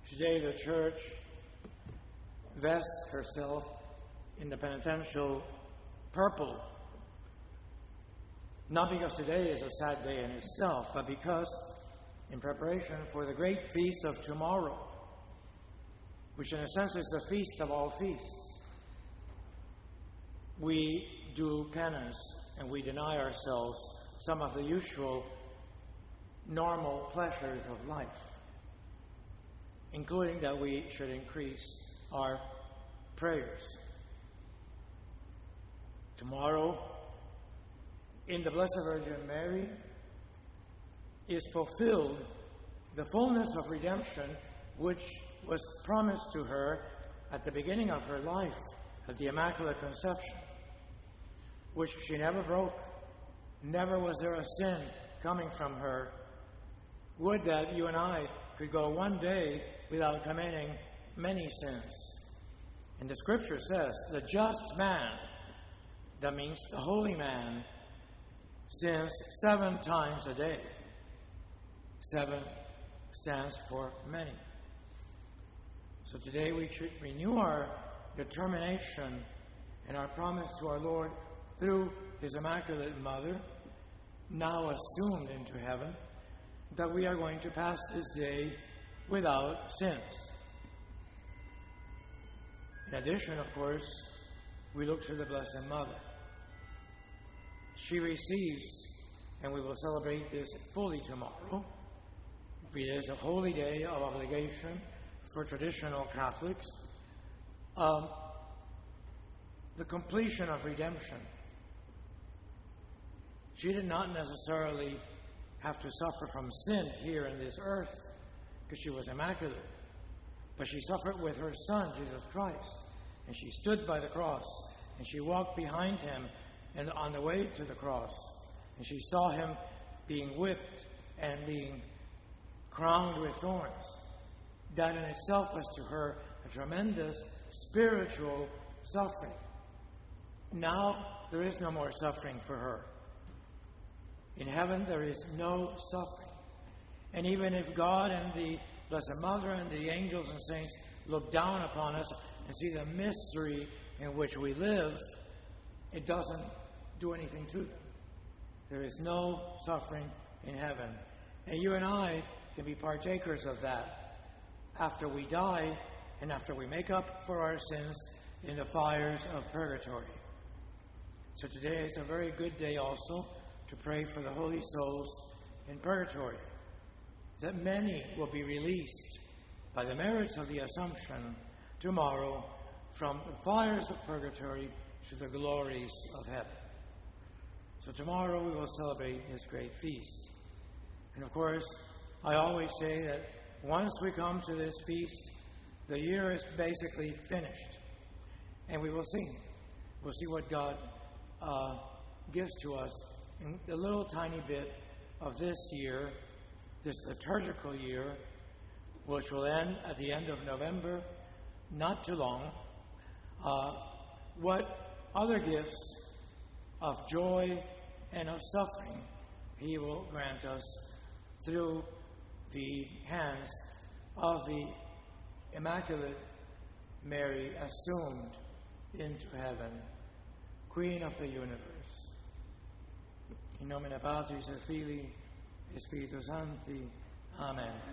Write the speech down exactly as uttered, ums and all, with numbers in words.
Today the Church vests herself in the penitential purple, not because today is a sad day in itself, but because in preparation for the great feast of tomorrow, which in a sense is the feast of all feasts, we do penance and we deny ourselves some of the usual normal pleasures of life, including that we should increase our prayers. Tomorrow, in the Blessed Virgin Mary, is fulfilled the fullness of redemption which was promised to her at the beginning of her life, at the Immaculate Conception, which she never broke. Never was there a sin coming from her. Would that you and I could go one day without committing many sins. And the Scripture says, the just man, that means the holy man, sins seven times a day. Seven stands for many. So today we should renew our determination and our promise to our Lord through His Immaculate Mother, now assumed into heaven, that we are going to pass this day without sins. In addition, of course, we look to the Blessed Mother. She receives, and we will celebrate this fully tomorrow. It is a holy day of obligation for traditional Catholics. Um, the completion of redemption. She did not necessarily have to suffer from sin here in this earth because she was immaculate, but she suffered with her Son, Jesus Christ, and she stood by the cross, and she walked behind Him and on the way to the cross, and she saw Him being whipped and being crowned with thorns. That in itself was to her a tremendous spiritual suffering. Now there is no more suffering for her. In heaven there is no suffering. And even if God and the Blessed Mother and the angels and saints look down upon us and see the mystery in which we live, it doesn't do anything to them. There is no suffering in heaven. And you and I can be partakers of that after we die and after we make up for our sins in the fires of purgatory. So today is a very good day also to pray for the holy souls in purgatory, that many will be released by the merits of the Assumption tomorrow from the fires of purgatory to the glories of heaven. So tomorrow we will celebrate this great feast. And of course, I always say that once we come to this feast, the year is basically finished. And we will see. We'll see what God uh, gives to us in the little tiny bit of this year, this liturgical year, which will end at the end of November, not too long. Uh, what other gifts of joy and of suffering He will grant us through the hands of the Immaculate Mary, assumed into heaven, Queen of the universe. In nomine Patris et Filii et Spiritus Sancti. Amen.